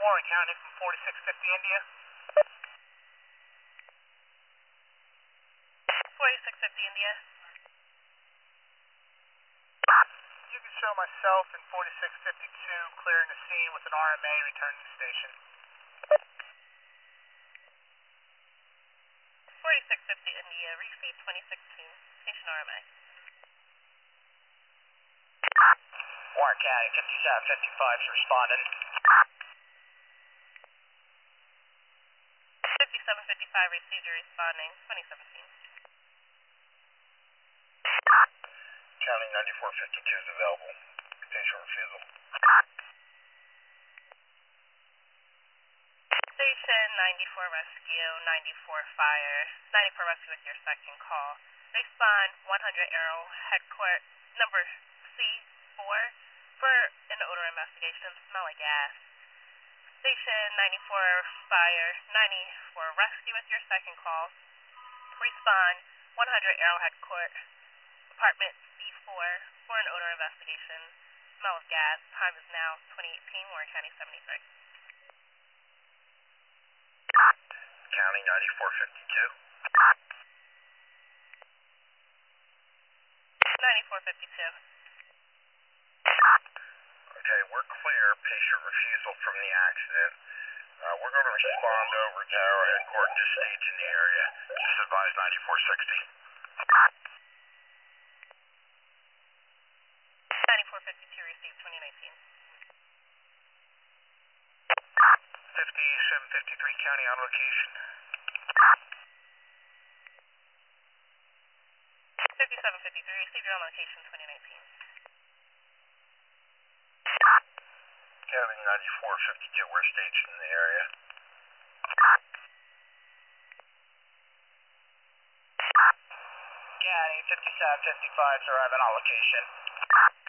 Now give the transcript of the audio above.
Warren County from 4650 India. 4650 India. You can show myself in 4652 clearing the scene with an RMA returning to station. 4650 India, receive 2016, station RMA. Warren County, 5755 is responding. 5755 received your responding, 2017. County 9452 is available. Potential refusal. Station 94 Rescue, 94 Fire, 94 Rescue with your second call. Respond 100 Arrowhead Court, number C4 for an odor investigation, smell of gas. Station 94 Fire, 94 Rescue with your second call. Respond 100 Arrowhead Court, apartment C4 for an odor investigation, smell of gas. Time is now 2018, Warren County 73. County 9452. 9452. Okay, we're clear. Patient refusal from the accident. We're going to respond over to Arrowhead Court and just stage in the area. Just advise 9460. 9452 received 2019. 5753 County on location. 5753 received your on location 2019. County 9452, we're staged in the area. County 5755 is arriving on location.